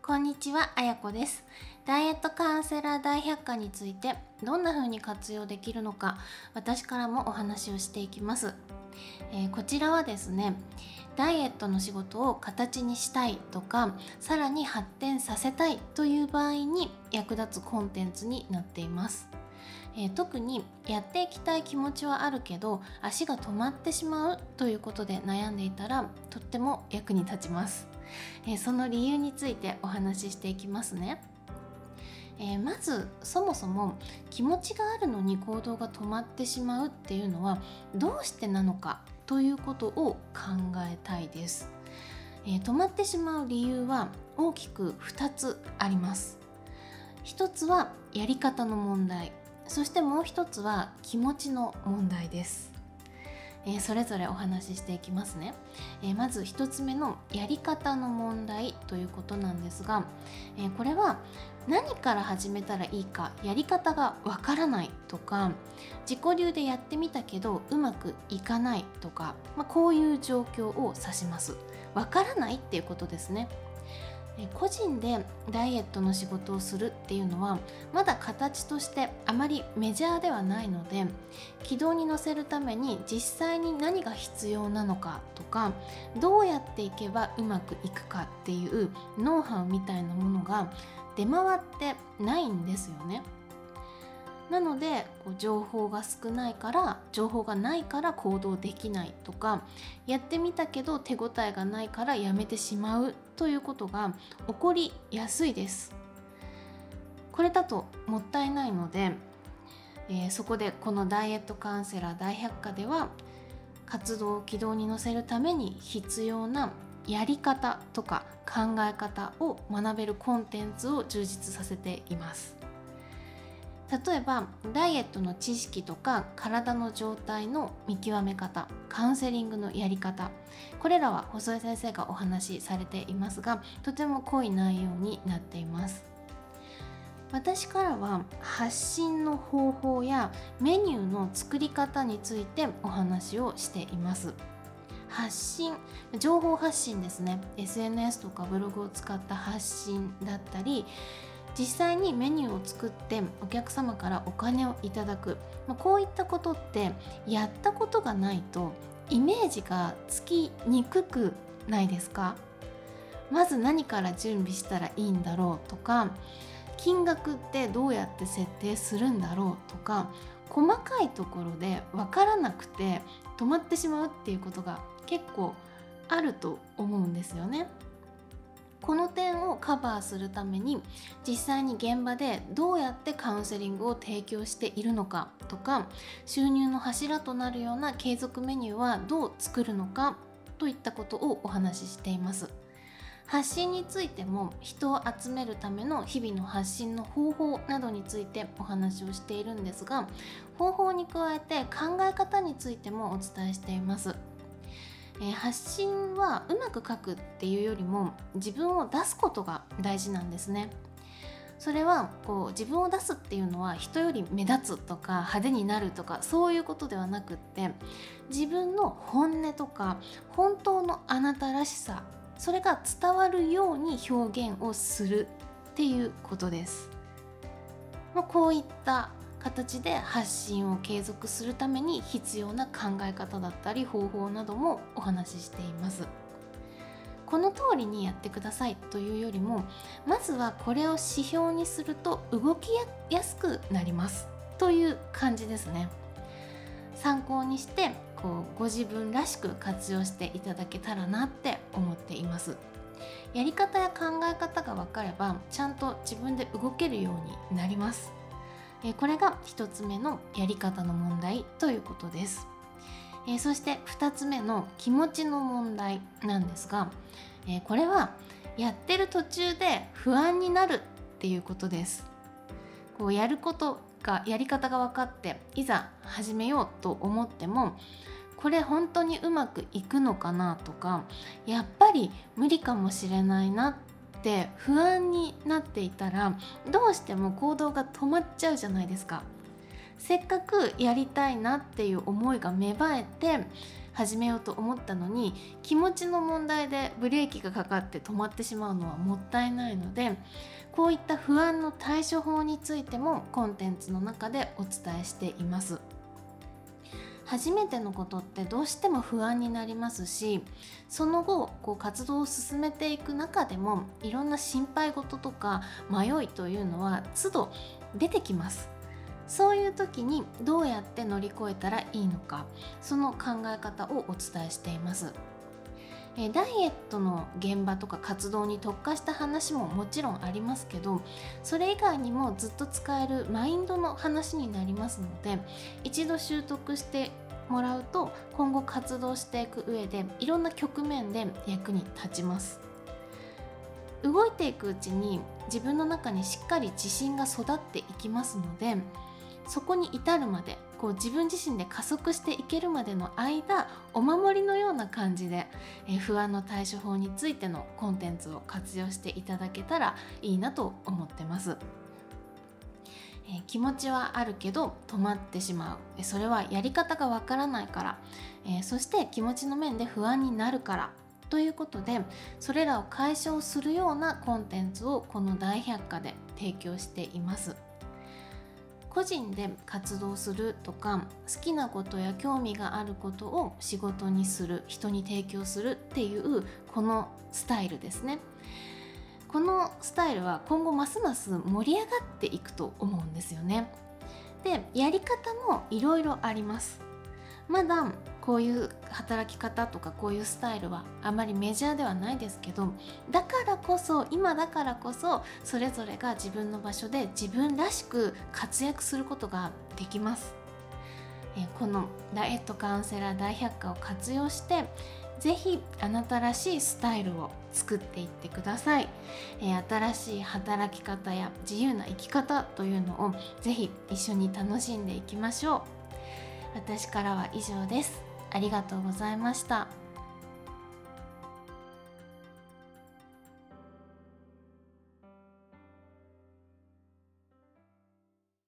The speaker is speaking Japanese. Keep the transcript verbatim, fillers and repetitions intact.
こんにちは、あやこです。ダイエットカウンセラー大百科についてどんな風に活用できるのか、私からもお話をしていきます。えー、こちらはですね、ダイエットの仕事を形にしたいとか、さらに発展させたいという場合に役立つコンテンツになっています。えー、特にやっていきたい気持ちはあるけど足が止まってしまうということで悩んでいたら、とっても役に立ちます。えー、その理由についてお話ししていきますね。えー、まずそもそも気持ちがあるのに行動が止まってしまうっていうのはどうしてなのかということを考えたいです。えー、止まってしまう理由は大きくふたつあります。一つはやり方の問題、そしてもう一つは気持ちの問題です。えー、それぞれお話ししていきますね。えー、まず一つ目のやり方の問題ということなんですが、えー、これは何から始めたらいいかやり方がわからないとか、自己流でやってみたけどうまくいかないとか、まあ、こういう状況を指します。わからないっていうことですね。個人でダイエットの仕事をするっていうのはまだ形としてあまりメジャーではないので、軌道に乗せるために実際に何が必要なのかとか、どうやっていけばうまくいくかっていうノウハウみたいなものが出回ってないんですよね。なので情報が少ないから情報がないから行動できないとか、やってみたけど手応えがないからやめてしまうということが起こりやすいです。これだともったいないので、えー、そこでこのダイエットカウンセラー大百科では活動を軌道に乗せるために必要なやり方とか考え方を学べるコンテンツを充実させています。例えばダイエットの知識とか体の状態の見極め方、カウンセリングのやり方、これらは細井先生がお話しされていますが、とても濃い内容になっています。私からは発信の方法やメニューの作り方についてお話をしています。発信、情報発信ですね。 エスエヌエス とかブログを使った発信だったり、実際にメニューを作ってお客様からお金をいただく、こういったことってやったことがないとイメージがつきにくくないですか？まず何から準備したらいいんだろうとか、金額ってどうやって設定するんだろうとか、細かいところで分からなくて止まってしまうっていうことが結構あると思うんですよね。この点をカバーするために実際に現場でどうやってカウンセリングを提供しているのかとか、収入の柱となるような継続メニューはどう作るのかといったことをお話ししています。発信についても人を集めるための日々の発信の方法などについてお話をしているんですが、方法に加えて考え方についてもお伝えしています。えー、発信はうまく書くっていうよりも自分を出すことが大事なんですね。それはこう自分を出すっていうのは人より目立つとか派手になるとかそういうことではなくって、自分の本音とか本当のあなたらしさ、それが伝わるように表現をするっていうことです。まあ、こういった形で発信を継続するために必要な考え方だったり方法などもお話ししています。この通りにやってくださいというよりも、まずはこれを指標にすると動きやすくなりますという感じですね。参考にしてこうご自分らしく活用していただけたらなって思っています。やり方や考え方が分かればちゃんと自分で動けるようになります。これが一つ目のやり方の問題ということです。えー、そして二つ目の気持ちの問題なんですが、えー、これはやってる途中で不安になるっていうことです。こうやることがやり方が分かっていざ始めようと思っても、これ本当にうまくいくのかなとか、やっぱり無理かもしれないなって不安になっていたら、どうしても行動が止まっちゃうじゃないですか。せっかくやりたいなっていう思いが芽生えて始めようと思ったのに、気持ちの問題でブレーキがかかって止まってしまうのはもったいないので、こういった不安の対処法についてもコンテンツの中でお伝えしています。初めてのことってどうしても不安になりますし、その後こう活動を進めていく中でもいろんな心配事とか迷いというのは都度出てきます。そういう時にどうやって乗り越えたらいいのか、その考え方をお伝えしています。えダイエットの現場とか活動に特化した話ももちろんありますけど、それ以外にもずっと使えるマインドの話になりますので、一度習得してもらうと今後活動していく上でいろんな局面で役に立ちます。動いていくうちに自分の中にしっかり自信が育っていきますので、そこに至るまでこう自分自身で加速していけるまでの間、お守りのような感じで、え不安の対処法についてのコンテンツを活用していただけたらいいなと思ってます。え気持ちはあるけど止まってしまう、それはやり方がわからないから、えそして気持ちの面で不安になるからということで、それらを解消するようなコンテンツをこの大百科で提供しています。個人で活動するとか、好きなことや興味があることを仕事にする、人に提供するっていうこのスタイルですね。このスタイルは今後ますます盛り上がっていくと思うんですよね。で、やり方もいろいろあります。まだこういう働き方とかこういうスタイルはあまりメジャーではないですけど、だからこそ今だからこそそれぞれが自分の場所で自分らしく活躍することができます。えこのダイエットカウンセラー大百科を活用してぜひあなたらしいスタイルを作っていってください。え新しい働き方や自由な生き方というのをぜひ一緒に楽しんでいきましょう。私からは以上です。ありがとうございました。